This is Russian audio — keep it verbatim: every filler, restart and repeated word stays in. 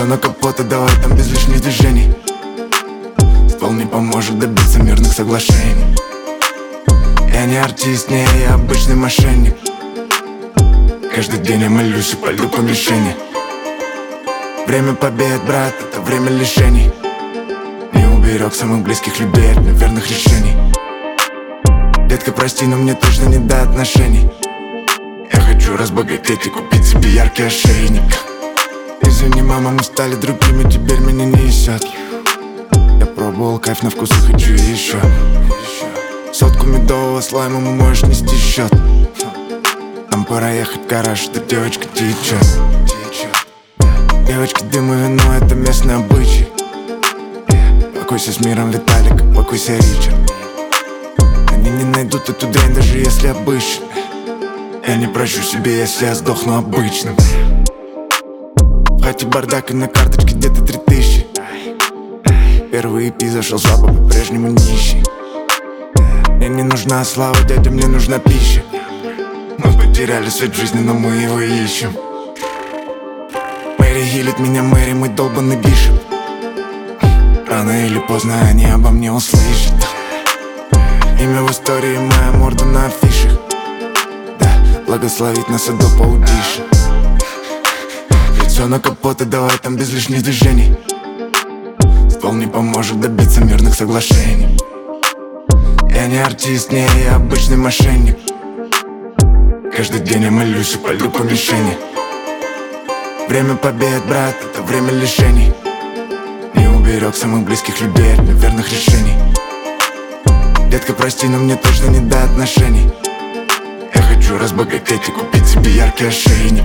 Лицо на капот и давай там без лишних движений. Ствол не поможет добиться мирных соглашений. Я не артист, не, я обычный мошенник. Каждый день я молюсь и палю по мишени. Время побед, брат, это время лишений. Не уберег самых близких людей от неверных решений. Детка, прости, но мне точно не до отношений. Я хочу разбогатеть и купить себе яркий ошейник. Извини, мама, мы стали другими, теперь меня не несет. Я пробовал кайф на вкус и хочу еще. Сотку медового слайма можешь нести счет. Нам пора ехать в гараж, эта девочка течет. Девочки, дым и вино, это местный обычай. Покойся с миром, Виталик, покойся, Ричард. Они не найдут эту дрянь, даже если обычно. Я не прощу себе, если я сдохну обычным. В хате бардак и на карточке где-то три тысячи. Первый и пи зашел, слабо, по-прежнему нищий. Мне не нужна слава, дядя, мне нужна пища. Мы потеряли суть жизни, но мы его ищем. Мэри хилит меня, Мэри, мой долбанный бишеп. Рано или поздно они обо мне услышат. Имя в истории, моя морда на афишах. Да, благословит нас Адо Паудиша. Лицо на капот и давай там без лишних движений. Ствол не поможет добиться мирных соглашений. Я не артист, не, я обычный мошенник. Каждый день я молюсь и палю по мишени. Время побед, брат, это время лишений. Не уберег самых близких людей от неверных решений. Детка, прости, но мне точно не до отношений. Я хочу разбогатеть и купить себе яркий ошейник.